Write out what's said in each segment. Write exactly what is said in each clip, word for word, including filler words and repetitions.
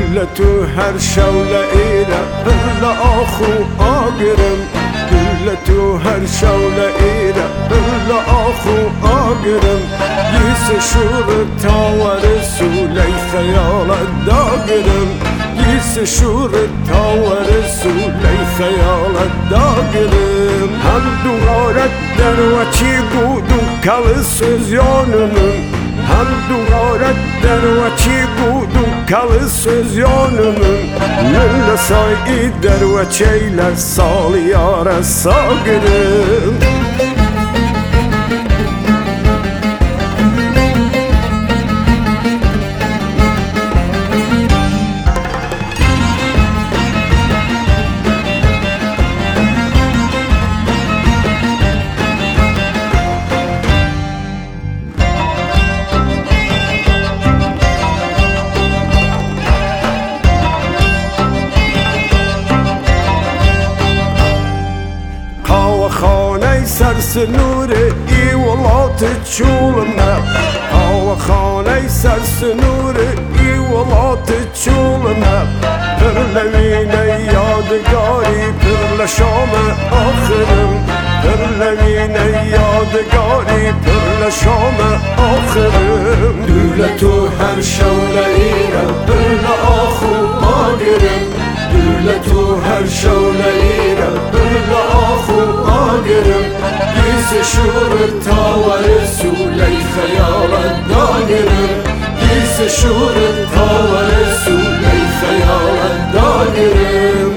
تو هر شوله ایره بل آخو آگرم گل تو هر شوله ایره بل آخو آگرم گیس شور تاور سولی خیالت داگرم گیس شور تاور سولی خیالت داگرم هم دوغارت در وچی گودو کل سوزیانمم هم دوغارت در وچی گودو کل سوزیانمم من لسایی در وچی لسالیار ساگرم سرسنور ای ولات چولمه آوا خانه سرسنور ای ولات چولمه پر لوینه یادگاری پر لشام آخرم پر لوینه یادگاری پر لشام آخرم دولتو هر شوله ایره پر آخو آگرم دولتو هر شوله ایره پر آخو آگرم گیس شور تاور سولی خیالت داگرم گیس شور تاور سولی خیالت داگرم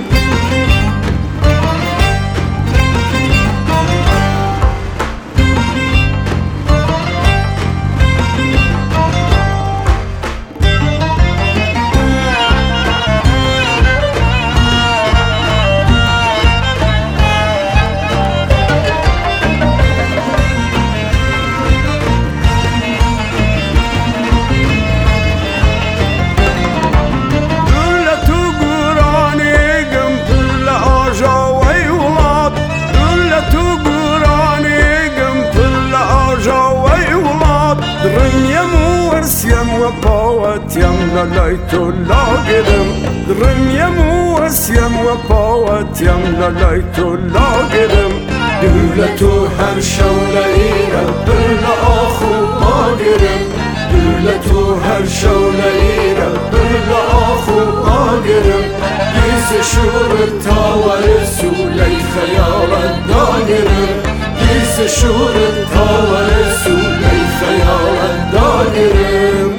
وپاوتیم للیتو لاگرم درمیم وسیم وپاوتیم للیتو لاگرم دولتو هر شوله ایره بل آخو آگرم دولتو هر شوله ایره بل آخو آگرم گیس شور تاور سولی خیالت داگرم گیس شور تاور سولی خیالت داگرم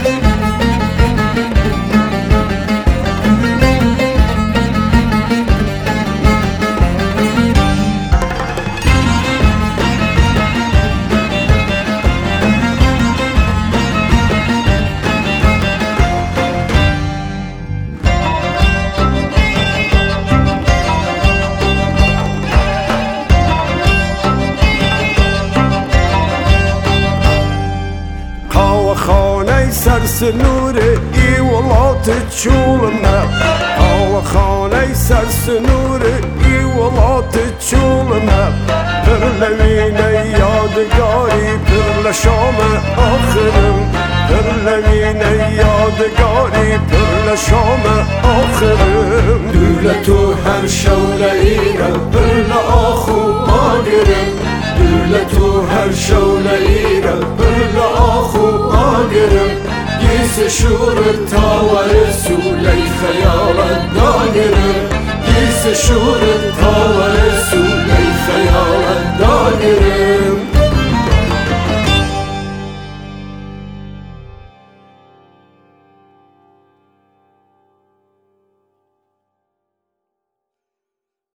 سرسنور ای ولات چولمه آوا خانه سرسنور ای ولات چولمه پر لوینه یادگاری پر لشام آخرم پر لوینه یادگاری پر لشام آخرم دولتو هر شوله ایره بل آخو آگرم دولتو هر شوله ایره بل آخو آگرم گیس شور تاور سولی خیالت داگرم گیس شور